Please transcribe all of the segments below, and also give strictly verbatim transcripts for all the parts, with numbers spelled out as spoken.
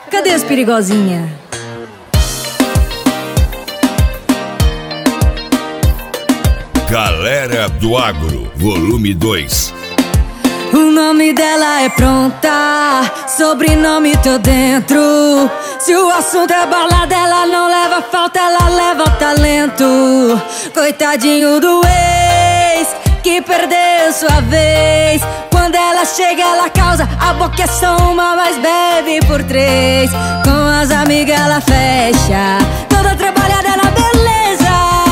Cadê as perigosinhas? Galera do Agro, volume dois. O nome dela é Pronta, sobrenome tô dentro. Se o assunto é balada, ela não leva falta, ela leva talento. Coitadinho do ex, que perdeu sua vez. Quando ela chega, ela causa, a boca é só uma, mas bebe por três. Com as amigas ela fecha, toda trabalhada na beleza.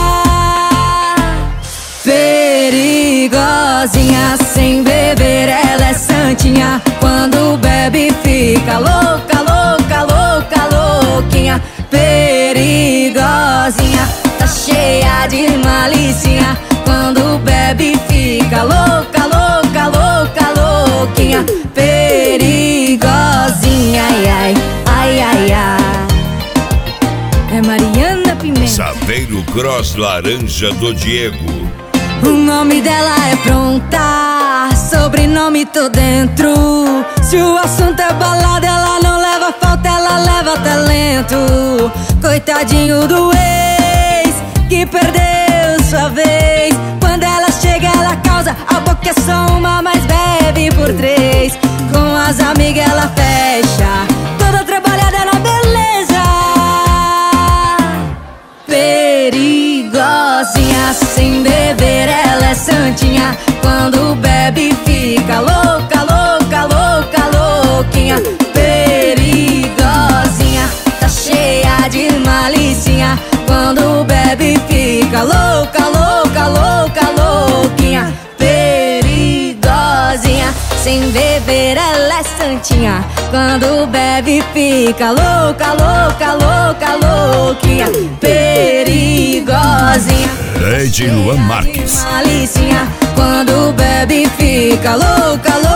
Perigosinha, sem beber ela é santinha. Quando bebe fica louca, louca, louca, louquinha. Perigosinha, tá cheia de malicinha. Quando bebe fica louca, louca, louca, louquinha. Perigosinha, ai, ai, ai, ai, ai. É Mariana Pimenta. Saveiro Cross Laranja do Diego. O nome dela é Pronta, sobrenome tô dentro. Se o assunto é balada, ela não leva falta, ela leva talento. Coitadinho do ex, que perdeu sua vez. Quando ela chega, ela causa, a boca é só uma, mas bebe por três. Com as amigas ela fecha, toda trabalhada na beleza. Perigosinha, sem beber ela é santinha. Quando bebe fica louca, louca, louca, louquinha. Perigosinha, tá cheia de malicinha. Quando bebe fica louca, louca, louca, louquinha. Perigosinha, sem beber ela é santinha. Quando bebe fica louca, louca, louca, louquinha. Perigosinha, Lady Luan Marques. malicinha. Quando bebe fica louca, louca.